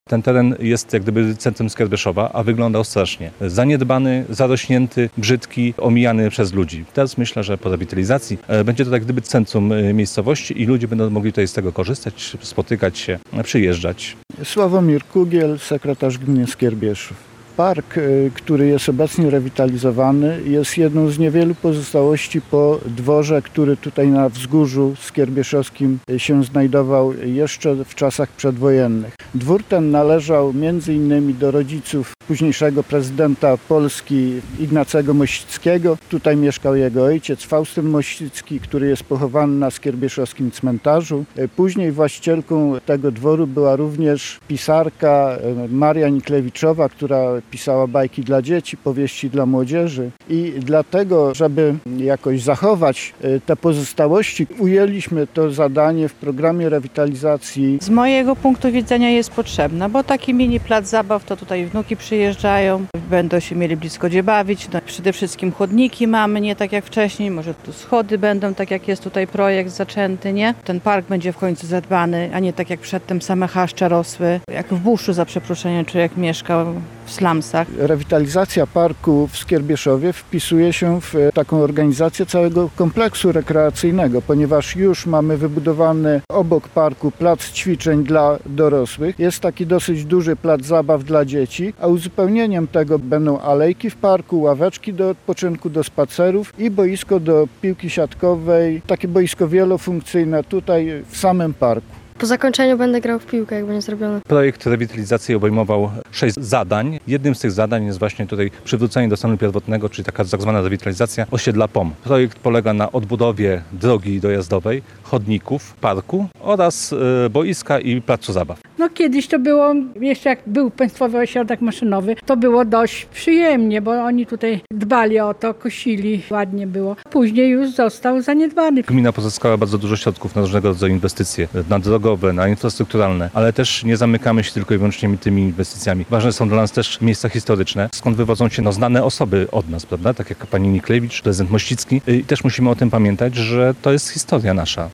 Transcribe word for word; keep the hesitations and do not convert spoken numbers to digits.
Ten teren jest jak gdyby centrum Skierbieszowa, a wyglądał strasznie. Zaniedbany, zarośnięty, brzydki, omijany przez ludzi. Teraz myślę, że po rewitalizacji będzie to jak gdyby centrum miejscowości i ludzie będą mogli tutaj z tego korzystać, spotykać się, przyjeżdżać. Sławomir Kugiel, sekretarz gminy Skierbieszów. Park, który jest obecnie rewitalizowany, jest jedną z niewielu pozostałości po dworze, który tutaj na wzgórzu skierbieszowskim się znajdował jeszcze w czasach przedwojennych. Dwór ten należał między innymi do rodziców późniejszego prezydenta Polski Ignacego Mościckiego. Tutaj mieszkał jego ojciec Faustyn Mościcki, który jest pochowany na skierbieszowskim cmentarzu. Później właścicielką tego dworu była również pisarka Maria Niklewiczowa, która pisała bajki dla dzieci, powieści dla młodzieży i dlatego, żeby jakoś zachować te pozostałości, ujęliśmy to zadanie w programie rewitalizacji. Z mojego punktu widzenia jest potrzebna, bo taki mini plac zabaw to tutaj wnuki przyjeżdżają, będą się mieli blisko gdzie bawić. No, przede wszystkim chodniki mamy, nie tak jak wcześniej, może tu schody będą, tak jak jest tutaj projekt zaczęty, nie? Ten park będzie w końcu zadbany, a nie tak jak przedtem same chaszcze rosły, jak w buszu za przeproszeniem człowiek mieszkał w slumsach. Rewitalizacja parku w Skierbieszowie wpisuje się w taką organizację całego kompleksu rekreacyjnego, ponieważ już mamy wybudowany obok parku plac ćwiczeń dla dorosłych. Jest taki dosyć duży plac zabaw dla dzieci, a uzupełnieniem tego będą alejki w parku, ławeczki do odpoczynku, do spacerów i boisko do piłki siatkowej, takie boisko wielofunkcyjne tutaj w samym parku. Po zakończeniu będę grał w piłkę, jak będzie zrobione. Projekt rewitalizacji obejmował sześć zadań. Jednym z tych zadań jest właśnie tutaj przywrócenie do stanu pierwotnego, czyli taka tak zwana rewitalizacja osiedla P O M. Projekt polega na odbudowie drogi dojazdowej, chodników, parku oraz y, boiska i placu zabaw. No kiedyś to było, jeszcze jak był Państwowy Ośrodek Maszynowy, to było dość przyjemnie, bo oni tutaj dbali o to, kosili, ładnie było. Później już został zaniedbany. Gmina pozyskała bardzo dużo środków na różnego rodzaju inwestycje, na drogowe, na infrastrukturalne, ale też nie zamykamy się tylko i wyłącznie tymi inwestycjami. Ważne są dla nas też miejsca historyczne, skąd wywodzą się no, znane osoby od nas, prawda? Tak jak pani Niklewicz, prezydent Mościcki. I też musimy o tym pamiętać, że to jest historia nasza.